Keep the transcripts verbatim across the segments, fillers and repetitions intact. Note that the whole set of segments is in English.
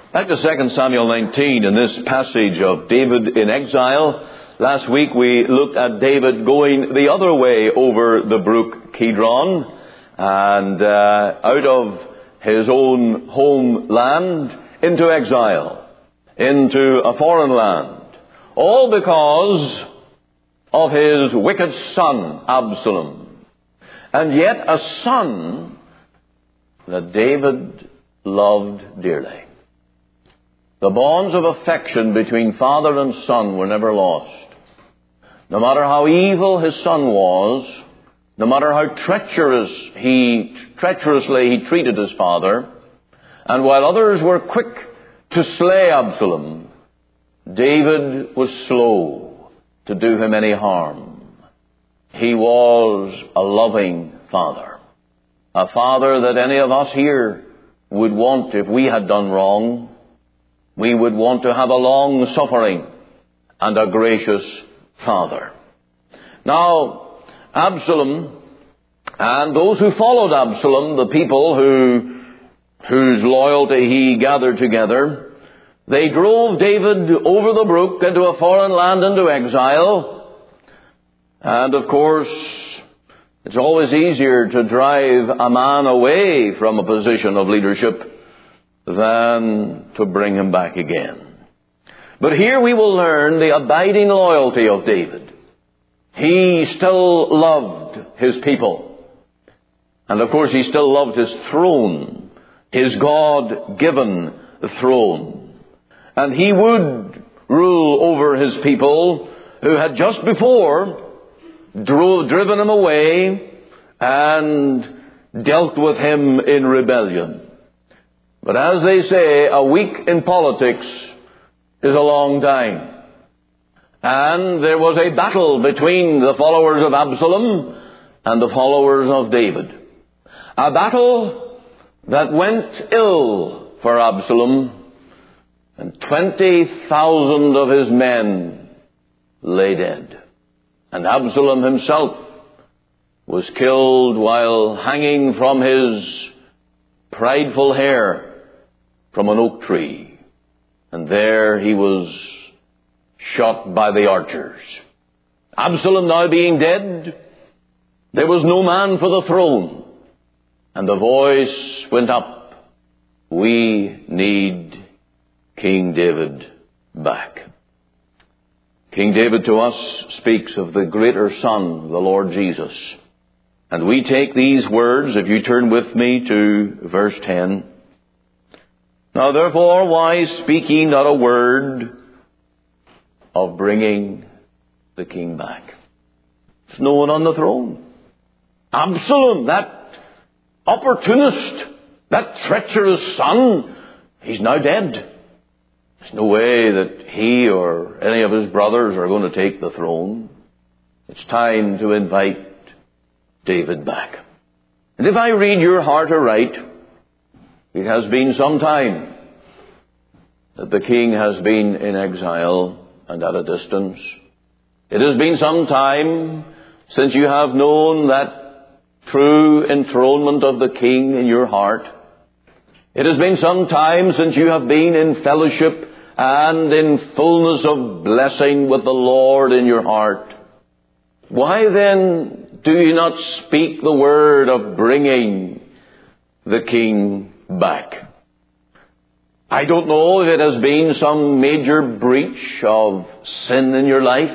Back to Second Samuel nineteen, in this passage of David in exile. Last week we looked at David going the other way over the brook Kidron and uh, out of his own homeland into exile, into a foreign land. All because of his wicked son, Absalom. And yet a son that David loved dearly. The bonds of affection between father and son were never lost. No matter how evil his son was, no matter how treacherous he, treacherously he treated his father, and while others were quick to slay Absalom, David was slow to do him any harm. He was a loving father. A father that any of us here would want if we had done wrong. We would want to have a long-suffering and a gracious father. Now, Absalom and those who followed Absalom, the people who whose loyalty he gathered together, they drove David over the brook into a foreign land, into exile. And of course, it's always easier to drive a man away from a position of leadership than to bring him back again. But here we will learn the abiding loyalty of David. He still loved his people. And of course he still loved his throne, his God-given throne. And he would rule over his people who had just before drove, driven him away and dealt with him in rebellion. But as they say, a week in politics is a long time. And there was a battle between the followers of Absalom and the followers of David. A battle that went ill for Absalom, and twenty thousand of his men lay dead. And Absalom himself was killed while hanging from his prideful hair from an oak tree. And there he was shot by the archers. Absalom now being dead, there was no man for the throne. And the voice went up, we need King David back. King David to us speaks of the greater Son, the Lord Jesus. And we take these words, if you turn with me to verse ten. Now therefore, why speak ye not a word of bringing the king back? There's no one on the throne. Absalom, that opportunist, that treacherous son, he's now dead. There's no way that he or any of his brothers are going to take the throne. It's time to invite David back. And if I read your heart aright, it has been some time that the king has been in exile and at a distance. It has been some time since you have known that true enthronement of the king in your heart. It has been some time since you have been in fellowship and in fullness of blessing with the Lord in your heart. Why then do you not speak the word of bringing the king back? I don't know if it has been some major breach of sin in your life,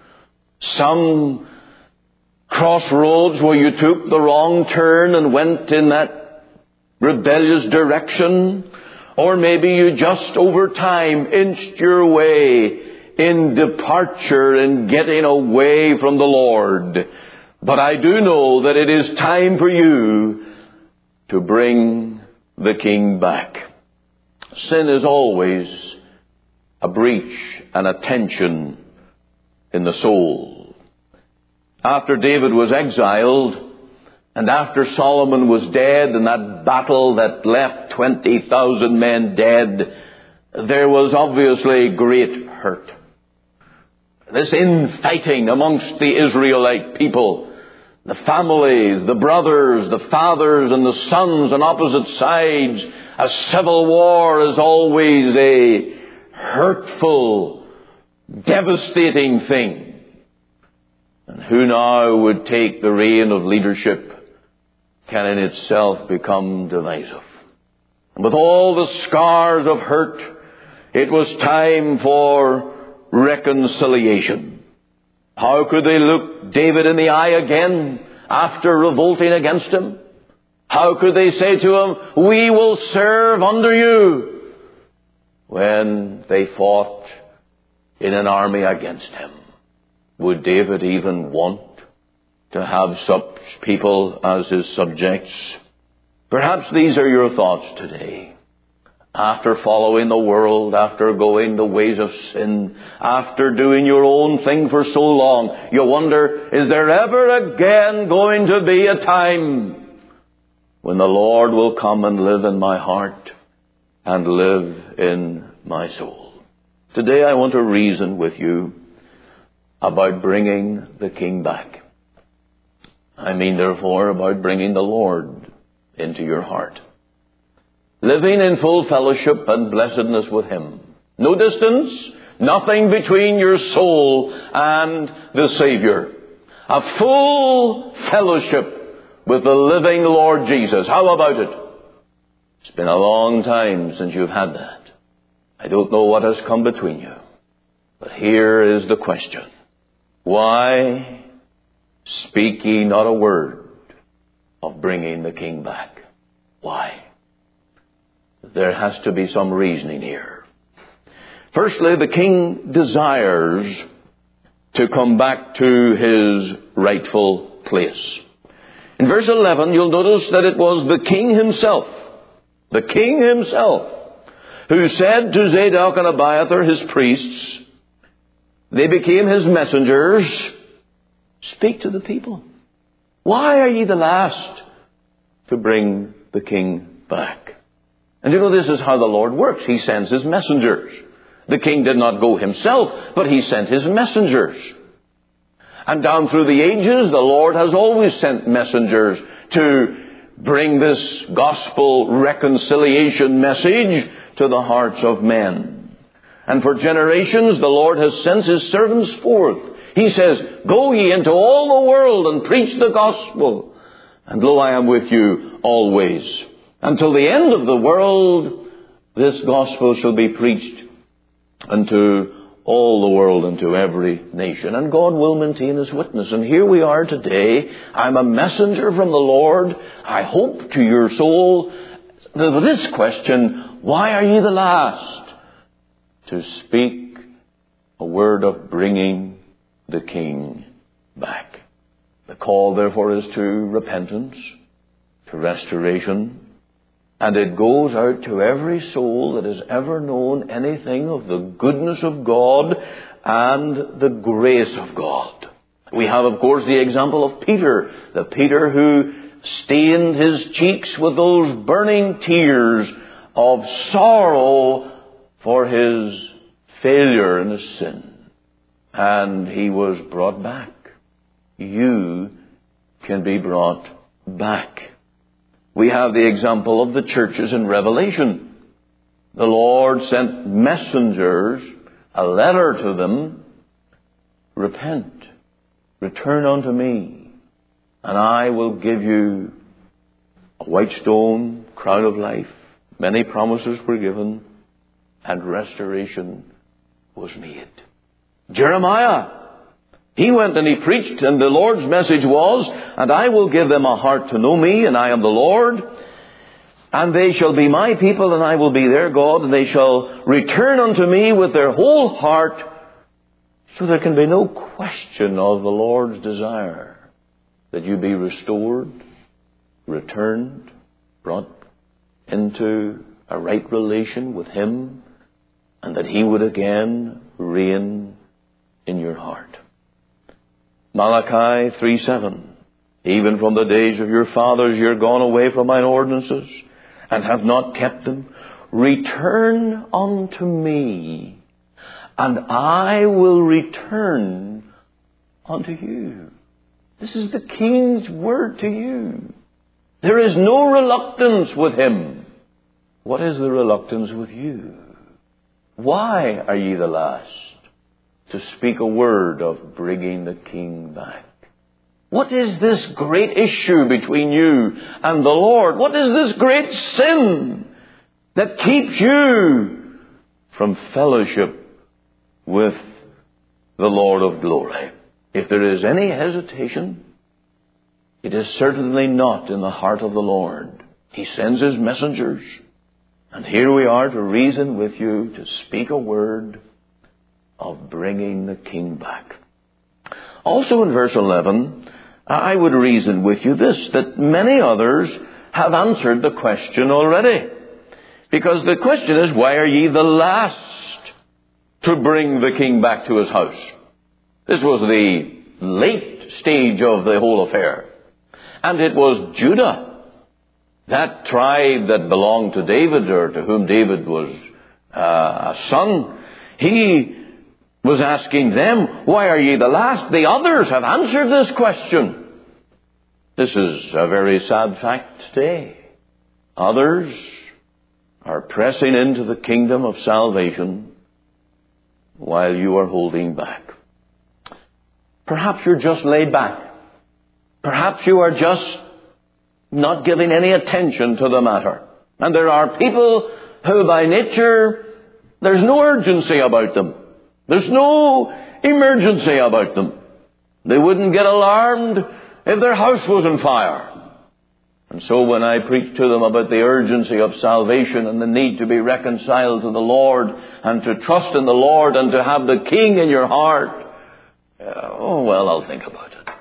some crossroads where you took the wrong turn and went in that rebellious direction, or maybe you just over time inched your way in departure and getting away from the Lord. But I do know that it is time for you to bring the king back. Sin is always a breach and a tension in the soul. After David was exiled, and after Solomon was dead, and that battle that left twenty thousand men dead, there was obviously great hurt. This infighting amongst the Israelite people the families, the brothers, the fathers and the sons on opposite sides. A civil war is always a hurtful, devastating thing. And who now would take the reign of leadership can in itself become divisive. And with all the scars of hurt, it was time for reconciliation. How could they look David in the eye again after revolting against him? How could they say to him, "We will serve under you," when they fought in an army against him? Would David even want to have such people as his subjects? Perhaps these are your thoughts today. After following the world, after going the ways of sin, after doing your own thing for so long, you wonder, is there ever again going to be a time when the Lord will come and live in my heart and live in my soul? Today I want to reason with you about bringing the King back. I mean, therefore, about bringing the Lord into your heart. Living in full fellowship and blessedness with Him. No distance, nothing between your soul and the Savior. A full fellowship with the living Lord Jesus. How about it? It's been a long time since you've had that. I don't know what has come between you. But here is the question. Why speak ye not a word of bringing the King back? Why? There has to be some reasoning here. Firstly, the King desires to come back to His rightful place. In verse eleven, you'll notice that it was the King himself, the King himself, who said to Zadok and Abiathar, his priests, they became his messengers, speak to the people. Why are ye the last to bring the King back? And you know, this is how the Lord works. He sends His messengers. The King did not go himself, but He sent His messengers. And down through the ages, the Lord has always sent messengers to bring this gospel reconciliation message to the hearts of men. And for generations, the Lord has sent His servants forth. He says, go ye into all the world and preach the gospel. And lo, I am with you always. Until the end of the world, this gospel shall be preached unto all the world and to every nation. And God will maintain His witness. And here we are today. I'm a messenger from the Lord. I hope to your soul. This question, why are ye the last to speak a word of bringing the King back? The call, therefore, is to repentance, to restoration. And it goes out to every soul that has ever known anything of the goodness of God and the grace of God. We have, of course, the example of Peter, the Peter who stained his cheeks with those burning tears of sorrow for his failure and his sin. And he was brought back. You can be brought back. We have the example of the churches in Revelation. The Lord sent messengers, a letter to them, repent, return unto me, and I will give you a white stone, crown of life. Many promises were given, and restoration was made. Jeremiah, he went and he preached, and the Lord's message was, and I will give them a heart to know me, and I am the Lord, and they shall be my people, and I will be their God, and they shall return unto me with their whole heart. So there can be no question of the Lord's desire that you be restored, returned, brought into a right relation with Him, and that He would again reign in your heart. Malachi three seven. Even from the days of your fathers you're gone away from mine ordinances, and have not kept them. Return unto me, and I will return unto you. This is the King's word to you. There is no reluctance with him. What is the reluctance with you? Why are ye the last to speak a word of bringing the King back? What is this great issue between you and the Lord? What is this great sin that keeps you from fellowship with the Lord of glory? If there is any hesitation, it is certainly not in the heart of the Lord. He sends his messengers, and here we are to reason with you, to speak a word of bringing the King back. Also in verse eleven, I would reason with you this, that many others have answered the question already. Because the question is, why are ye the last to bring the King back to his house? This was the late stage of the whole affair. And it was Judah, that tribe that belonged to David, or to whom David was uh, a son. He was asking them, why are ye the last? The others have answered this question. This is a very sad fact today. Others are pressing into the kingdom of salvation while you are holding back. Perhaps you're just laid back. Perhaps you are just not giving any attention to the matter. And there are people who by nature, there's no urgency about them. There's no emergency about them. They wouldn't get alarmed if their house was on fire. And so when I preach to them about the urgency of salvation and the need to be reconciled to the Lord and to trust in the Lord and to have the King in your heart, uh, oh, well, I'll think about it.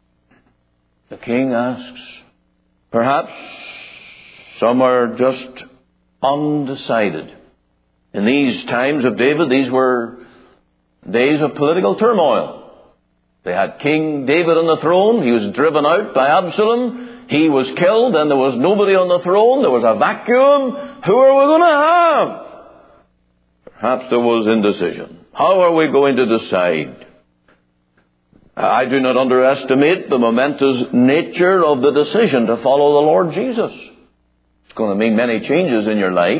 The King asks, perhaps some are just undecided. In these times of David, these were days of political turmoil. They had King David on the throne. He was driven out by Absalom. He was killed, and there was nobody on the throne. There was a vacuum. Who are we going to have? Perhaps there was indecision. How are we going to decide? I do not underestimate the momentous nature of the decision to follow the Lord Jesus. It's going to mean many changes in your life.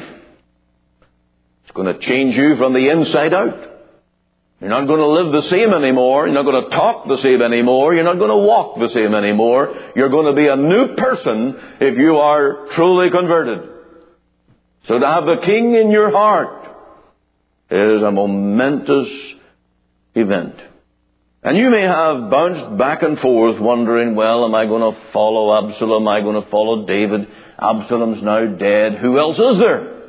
It's going to change you from the inside out. You're not going to live the same anymore. You're not going to talk the same anymore. You're not going to walk the same anymore. You're going to be a new person if you are truly converted. So to have the King in your heart is a momentous event. And you may have bounced back and forth wondering, well, am I going to follow Absalom? Am I going to follow David? Absalom's now dead. Who else is there?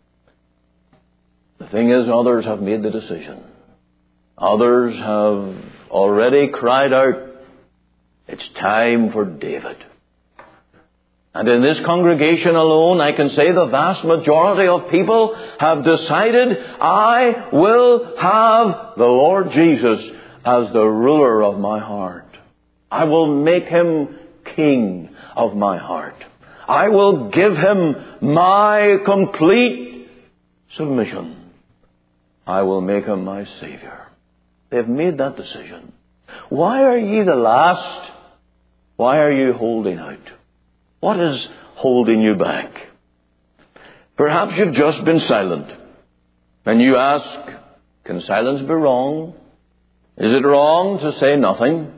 The thing is, others have made the decision. Others have already cried out, it's time for David. And in this congregation alone, I can say the vast majority of people have decided, I will have the Lord Jesus as the ruler of my heart. I will make him king of my heart. I will give him my complete submission. I will make him my Savior. They've made that decision. Why are ye the last? Why are you holding out? What is holding you back? Perhaps you've just been silent. And you ask, can silence be wrong? Is it wrong to say nothing?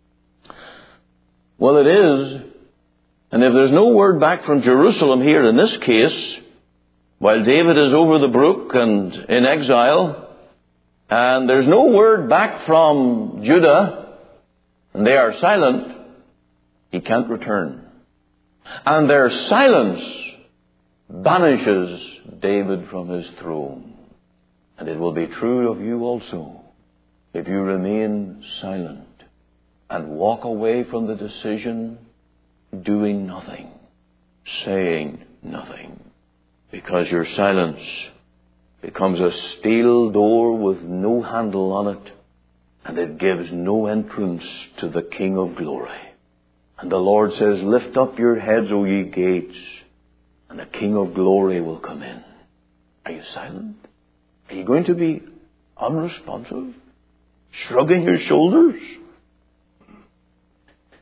Well, it is. And if there's no word back from Jerusalem here in this case, while David is over the brook and in exile, and there's no word back from Judah, and they are silent, he can't return. And their silence banishes David from his throne. And it will be true of you also, if you remain silent and walk away from the decision, doing nothing, saying nothing, because your silence becomes a steel door with no handle on it, and it gives no entrance to the King of glory. And the Lord says, lift up your heads, O ye gates, and the King of glory will come in. Are you silent? Are you going to be unresponsive? Shrugging your shoulders?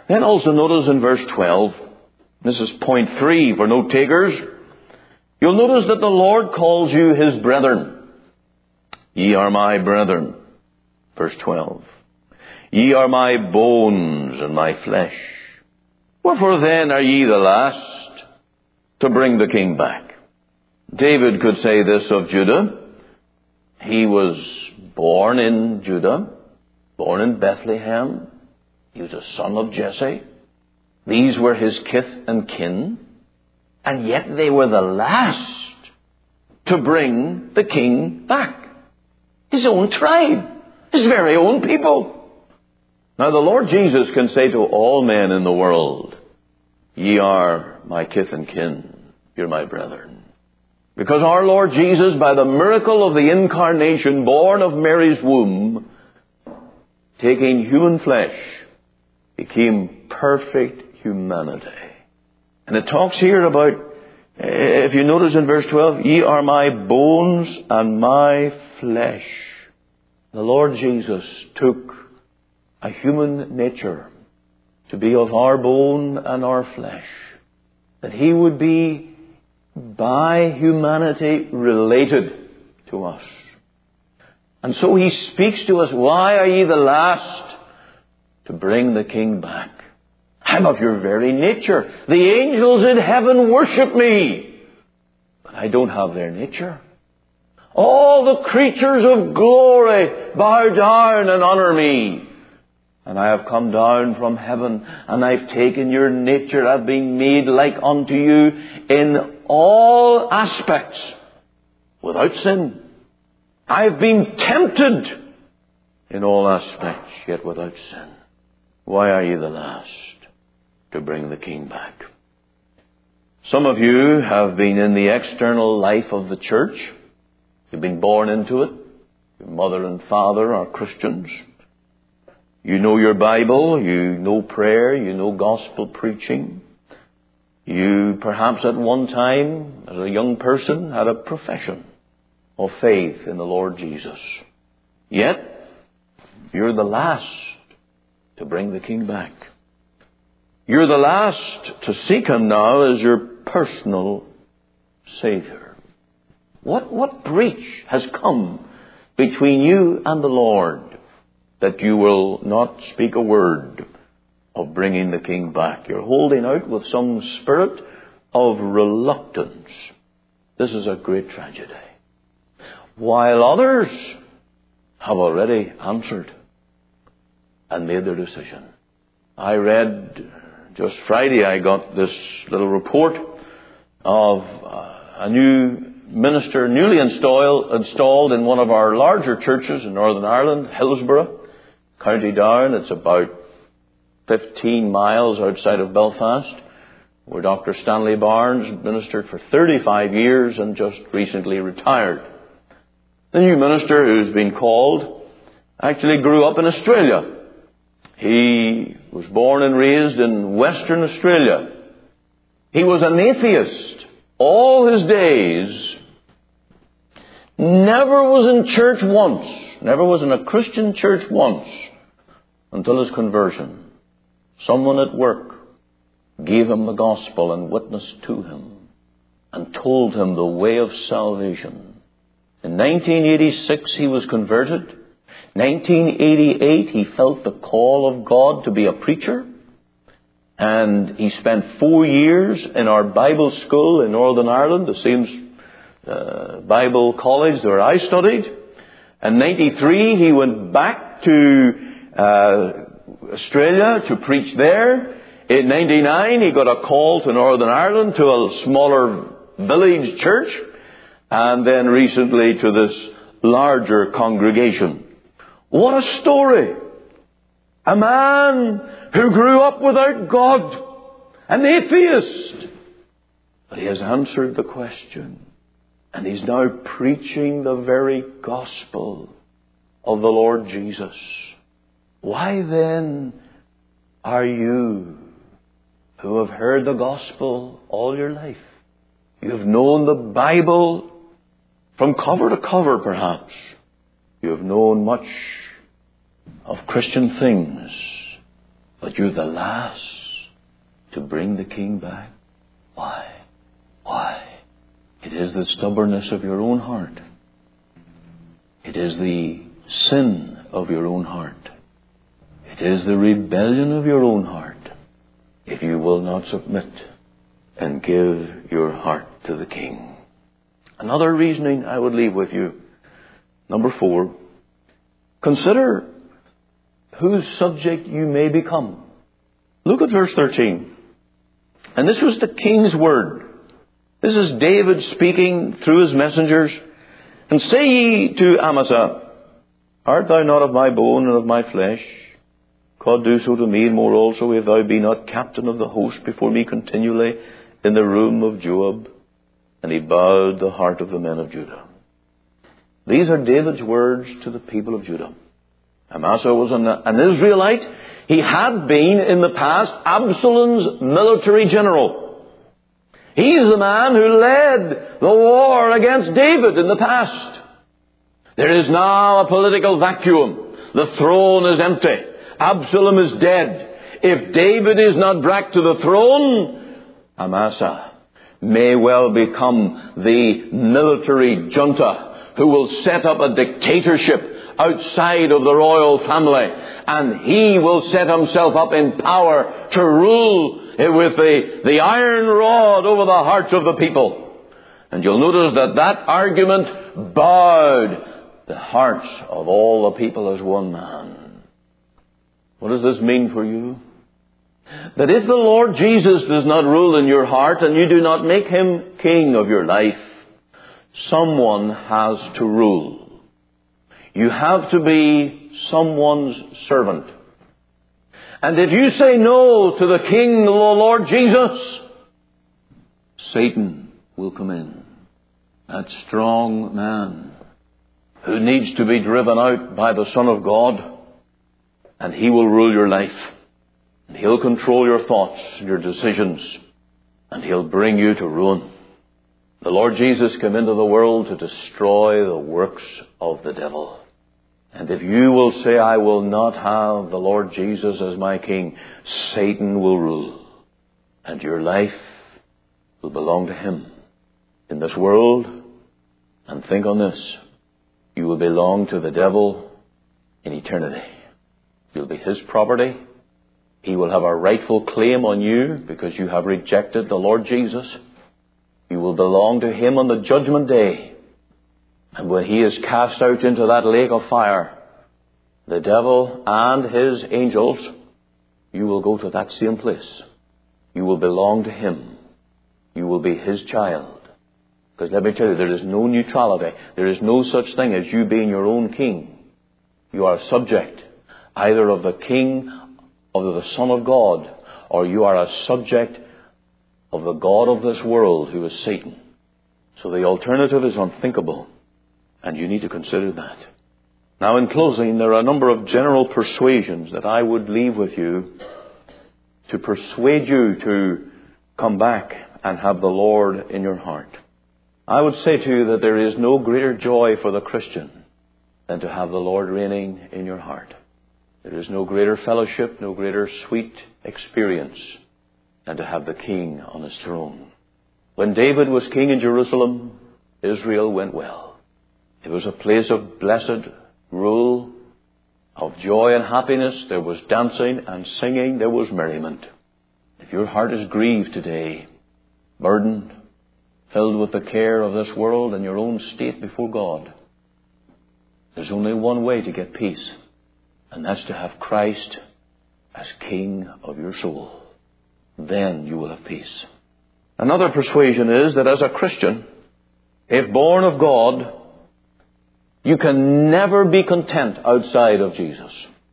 Then also notice in verse twelve, this is point three for note takers, you'll notice that the Lord calls you His brethren. Ye are my brethren. Verse twelve. Ye are my bones and my flesh. Wherefore then are ye the last to bring the king back? David could say this of Judah. He was born in Judah, born in Bethlehem. He was a son of Jesse. These were his kith and kin. And yet they were the last to bring the king back. His own tribe. His very own people. Now the Lord Jesus can say to all men in the world, ye are my kith and kin. You're my brethren. Because our Lord Jesus, by the miracle of the incarnation, born of Mary's womb, taking human flesh, became perfect humanity. And it talks here about, if you notice in verse twelve, ye are my bones and my flesh. The Lord Jesus took a human nature to be of our bone and our flesh, that He would be by humanity related to us. And so He speaks to us, why are ye the last to bring the king back? I'm of your very nature. The angels in heaven worship me, but I don't have their nature. All the creatures of glory bow down and honor me. And I have come down from heaven, and I've taken your nature. I've been made like unto you in all aspects, without sin. I've been tempted in all aspects, yet without sin. Why are you the last to bring the king back? Some of you have been in the external life of the church. You've been born into it. Your mother and father are Christians. You know your Bible. You know prayer. You know gospel preaching. You perhaps at one time, as a young person, had a profession of faith in the Lord Jesus. Yet, you're the last to bring the king back. You're the last to seek Him now as your personal Savior. What, what breach has come between you and the Lord that you will not speak a word of bringing the king back? You're holding out with some spirit of reluctance. This is a great tragedy. While others have already answered and made their decision. I read just Friday, I got this little report of uh, a new minister newly installed, installed in one of our larger churches in Northern Ireland, Hillsborough, County Down. It's about fifteen miles outside of Belfast, where Doctor Stanley Barnes ministered for thirty-five years and just recently retired. The new minister who's been called actually grew up in Australia. He was born and raised in Western Australia. He was an atheist all his days. Never was in church once. Never was in a Christian church once until his conversion. Someone at work gave him the gospel and witnessed to him and told him the way of salvation. In nineteen eighty-six he was converted. nineteen eighty-eight he felt the call of God to be a preacher. And he spent four years in our Bible school in Northern Ireland, the same uh, Bible college where I studied. In ninety-three he went back to uh, Australia to preach there. In ninety-nine he got a call to Northern Ireland, to a smaller village church. And then recently to this larger congregation. What a story! A man who grew up without God, an atheist. But he has answered the question. And he's now preaching the very gospel of the Lord Jesus. Why then are you, who have heard the gospel all your life, you have known the Bible from cover to cover perhaps, you have known much of Christian things, But you're the last to bring the king back. Why? Why? It is the stubbornness of your own heart. It is the sin of your own heart. It is the rebellion of your own heart. If you will not submit and give your heart to the king. Another reasoning I would leave with you. Number four. Consider whose subject you may become. Look at verse thirteen. And this was the king's word. This is David speaking through his messengers. And say ye to Amasa, art thou not of my bone and of my flesh? God do so to me, and more also, if thou be not captain of the host before me continually in the room of Joab. And he bowed the heart of the men of Judah. These are David's words to the people of Judah. Amasa was an, an Israelite. He had been in the past Absalom's military general. He's the man who led the war against David in the past. There is now a political vacuum. The throne is empty. Absalom is dead. If David is not brought to the throne, Amasa may well become the military junta who will set up a dictatorship outside of the royal family. And he will set himself up in power to rule with the, the iron rod over the hearts of the people. And you'll notice that that argument bowed the hearts of all the people as one man. What does this mean for you? That if the Lord Jesus does not rule in your heart and you do not make him king of your life, someone has to rule. You have to be someone's servant. And if you say no to the King, the Lord Jesus, Satan will come in. That strong man who needs to be driven out by the Son of God, and he will rule your life. And he'll control your thoughts, your decisions, and he'll bring you to ruin. The Lord Jesus came into the world to destroy the works of the devil. And if you will say, I will not have the Lord Jesus as my king, Satan will rule. And your life will belong to him in this world. And think on this. You will belong to the devil in eternity. You'll be his property. He will have a rightful claim on you because you have rejected the Lord Jesus. You will belong to him on the judgment day. And when he is cast out into that lake of fire, the devil and his angels, you will go to that same place. You will belong to him. You will be his child. Because let me tell you, there is no neutrality. There is no such thing as you being your own king. You are a subject either of the king of the Son of God, or you are a subject of the God of this world, who is Satan. So the alternative is unthinkable. And you need to consider that. Now, in closing, there are a number of general persuasions that I would leave with you to persuade you to come back and have the Lord in your heart. I would say to you that there is no greater joy for the Christian than to have the Lord reigning in your heart. There is no greater fellowship, no greater sweet experience than to have the King on his throne. When David was king in Jerusalem, Israel went well. It was a place of blessed rule, of joy and happiness. There was dancing and singing. There was merriment. If your heart is grieved today, burdened, filled with the care of this world and your own state before God, there's only one way to get peace, and that's to have Christ as King of your soul. Then you will have peace. Another persuasion is that as a Christian, if born of God, you can never be content outside of Jesus.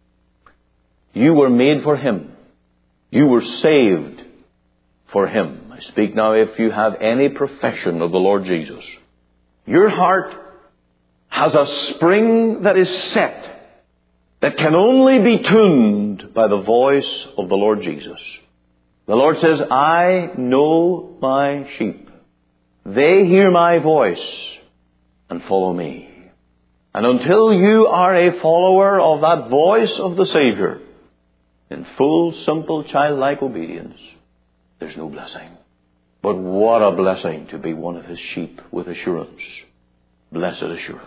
You were made for him. You were saved for him. I speak now if you have any profession of the Lord Jesus. Your heart has a spring that is set, that can only be tuned by the voice of the Lord Jesus. The Lord says, I know my sheep. They hear my voice and follow me. And until you are a follower of that voice of the Savior, in full, simple, childlike obedience, there's no blessing. But what a blessing to be one of his sheep with assurance. Blessed assurance.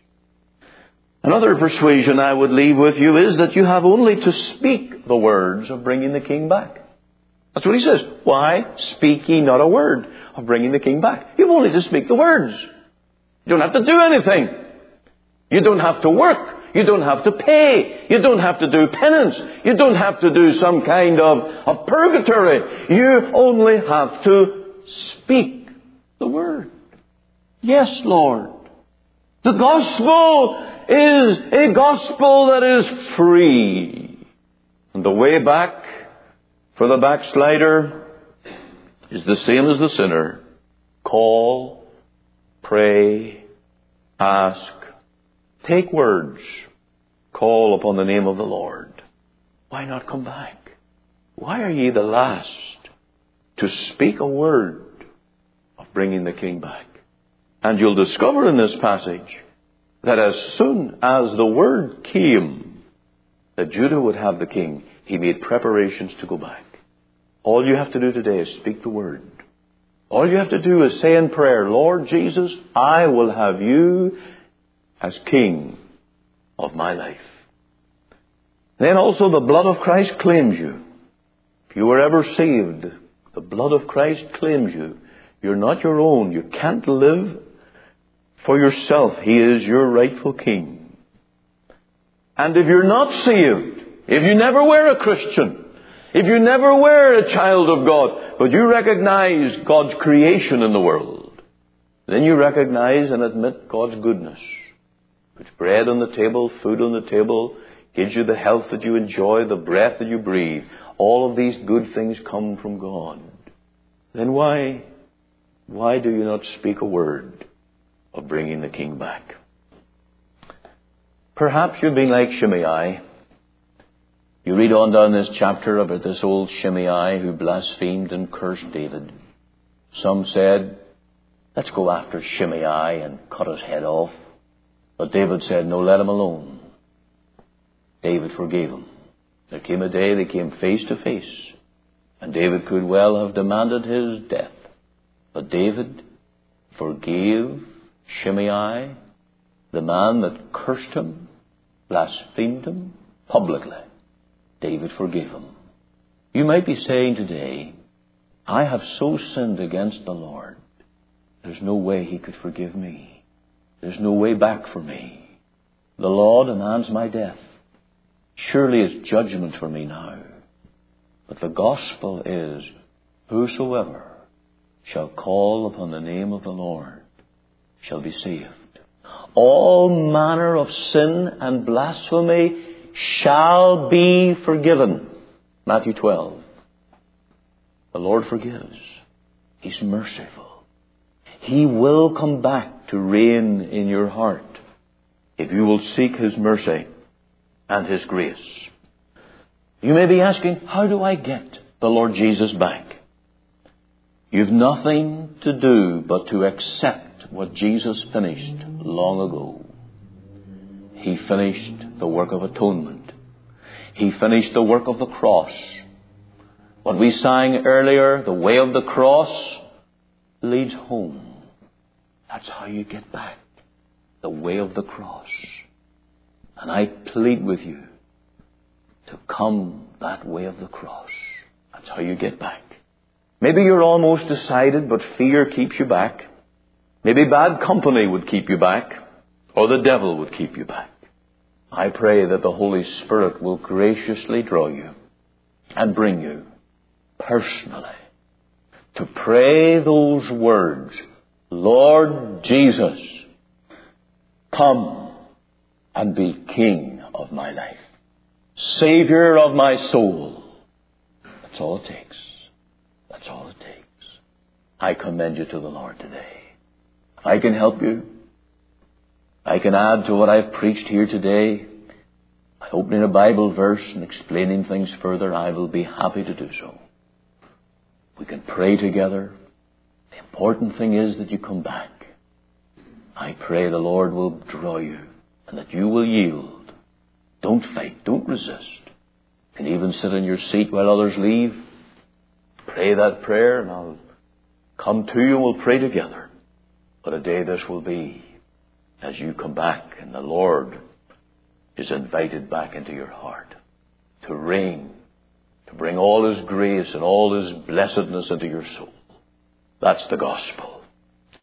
Another persuasion I would leave with you is that you have only to speak the words of bringing the king back. That's what he says. Why speak ye not a word of bringing the king back? You've only to speak the words. You don't have to do anything. You don't have to work. You don't have to pay. You don't have to do penance. You don't have to do some kind of, of purgatory. You only have to speak the word. Yes, Lord. The gospel is a gospel that is free. And the way back for the backslider is the same as the sinner. Call, pray, ask, take words, call upon the name of the Lord. Why not come back? Why are ye the last to speak a word of bringing the king back? And you'll discover in this passage that as soon as the word came that Judah would have the king, he made preparations to go back. All you have to do today is speak the word. All you have to do is say in prayer, Lord Jesus, I will have you as king of my life. Then also the blood of Christ claims you. If you were ever saved, the blood of Christ claims you. You're not your own. You can't live for yourself. He is your rightful king. And if you're not saved, if you never were a Christian, if you never were a child of God, but you recognize God's creation in the world, then you recognize and admit God's goodness. Puts bread on the table, food on the table, gives you the health that you enjoy, the breath that you breathe. All of these good things come from God. Then why, why do you not speak a word of bringing the king back? Perhaps you've been like Shimei. You read on down this chapter about this old Shimei who blasphemed and cursed David. Some said, let's go after Shimei and cut his head off. But David said, no, let him alone. David forgave him. There came a day they came face to face, and David could well have demanded his death. But David forgave Shimei, the man that cursed him, blasphemed him publicly. David forgave him. You might be saying today, I have so sinned against the Lord, there's no way he could forgive me. There's no way back for me. The law demands my death. Surely it's judgment for me now. But the gospel is, whosoever shall call upon the name of the Lord shall be saved. All manner of sin and blasphemy shall be forgiven. Matthew twelve. The Lord forgives. He's merciful. He will come back to reign in your heart if you will seek His mercy and His grace. You may be asking, how do I get the Lord Jesus back? You've nothing to do but to accept what Jesus finished long ago. He finished the work of atonement. He finished the work of the cross. What we sang earlier, the way of the cross leads home. That's how you get back. The way of the cross. And I plead with you to come that way of the cross. That's how you get back. Maybe you're almost decided, but fear keeps you back. Maybe bad company would keep you back, or the devil would keep you back. I pray that the Holy Spirit will graciously draw you and bring you personally to pray those words, Lord Jesus, come and be King of my life, Savior of my soul. That's all it takes. That's all it takes. I commend you to the Lord today. If I can help you, I can add to what I've preached here today by opening a Bible verse and explaining things further, I will be happy to do so. We can pray together. The important thing is that you come back. I pray the Lord will draw you and that you will yield. Don't fight. Don't resist. You can even sit in your seat while others leave. Pray that prayer, and I'll come to you and we'll pray together. What a day this will be as you come back and the Lord is invited back into your heart to reign, to bring all His grace and all His blessedness into your soul. That's the gospel.